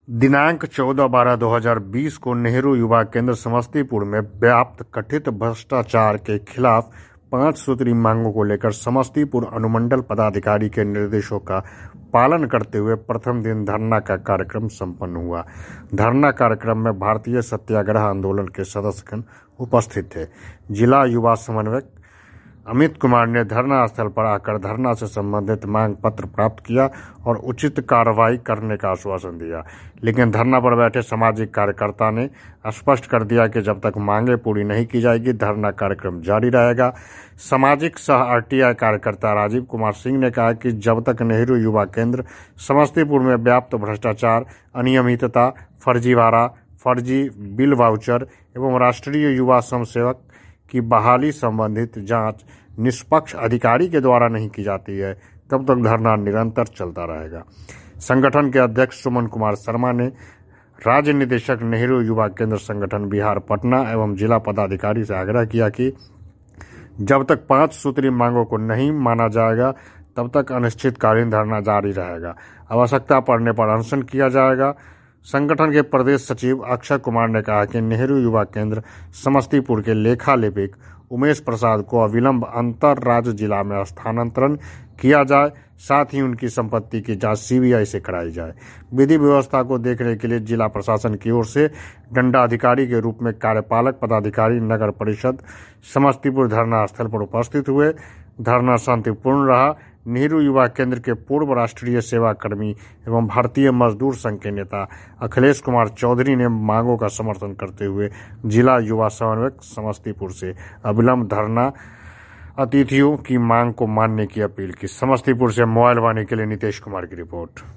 दिनांक 14/12/2020 को नेहरू युवा केंद्र समस्तीपुर में व्याप्त कथित भ्रष्टाचार के खिलाफ 5 सूत्री मांगों को लेकर समस्तीपुर अनुमंडल पदाधिकारी के निर्देशों का पालन करते हुए प्रथम दिन धरना का कार्यक्रम संपन्न हुआ। धरना कार्यक्रम में भारतीय सत्याग्रह आंदोलन के सदस्यगण उपस्थित थे। जिला युवा समन्वयक अमित कुमार ने धरना स्थल पर आकर धरना से संबंधित मांग पत्र प्राप्त किया और उचित कार्रवाई करने का आश्वासन दिया, लेकिन धरना पर बैठे सामाजिक कार्यकर्ता ने स्पष्ट कर दिया कि जब तक मांगे पूरी नहीं की जाएगी धरना कार्यक्रम जारी रहेगा। सामाजिक सह आरटीआई कार्यकर्ता राजीव कुमार सिंह ने कहा कि जब तक नेहरू युवा केंद्र समस्तीपुर में व्याप्त भ्रष्टाचार, अनियमितता, फर्जीवाड़ा, फर्जी बिल वाउचर एवं राष्ट्रीय युवा समसेवक की बहाली संबंधित जांच निष्पक्ष अधिकारी के द्वारा नहीं की जाती है, तब तक धरना निरंतर चलता रहेगा। संगठन के अध्यक्ष सुमन कुमार शर्मा ने राज्य निदेशक नेहरू युवा केंद्र संगठन बिहार पटना एवं जिला पदाधिकारी से आग्रह किया कि जब तक 5 सूत्री मांगों को नहीं माना जाएगा तब तक अनिश्चितकालीन धरना जारी रहेगा। आवश्यकता पड़ने पर अनशन किया जाएगा। संगठन के प्रदेश सचिव अक्षय कुमार ने कहा कि नेहरू युवा केंद्र समस्तीपुर के लेखा लिपिक उमेश प्रसाद को अविलंब अंतर राज्य जिला में स्थानांतरण किया जाए, साथ ही उनकी संपत्ति की जांच सीबीआई से कराई जाए। विधि व्यवस्था को देखने के लिए जिला प्रशासन की ओर से दंडाधिकारी के रूप में कार्यपालक पदाधिकारी नगर परिषद समस्तीपुर धरना स्थल पर उपस्थित हुए। धरना शांतिपूर्ण रहा। नेहरू युवा केंद्र के पूर्व राष्ट्रीय सेवा कर्मी एवं भारतीय मजदूर संघ के नेता अखिलेश कुमार चौधरी ने मांगों का समर्थन करते हुए जिला युवा समन्वयक समस्तीपुर से अविलंब धरना अतिथियों की मांग को मानने की अपील की। समस्तीपुर से मोबाइल वाणी के लिए नितेश कुमार की रिपोर्ट।